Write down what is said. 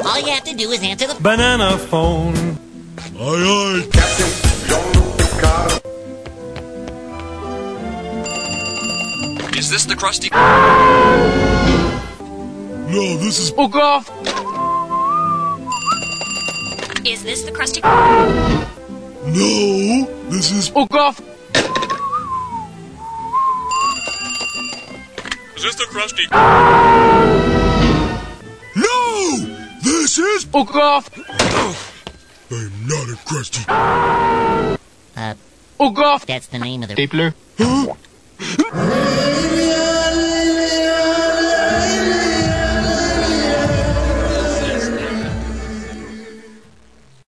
All you have to do is answer the banana phone. Aye, aye. Captain John Picard. Is this the Krusty? No, this is... Fuck off! Is this the Krusty? No, this is... Fuck off! Is this the Krusty? No! This is... Fuck off! I'm not a Krusty. Fuck off! That's the name of the... Stapler. Huh?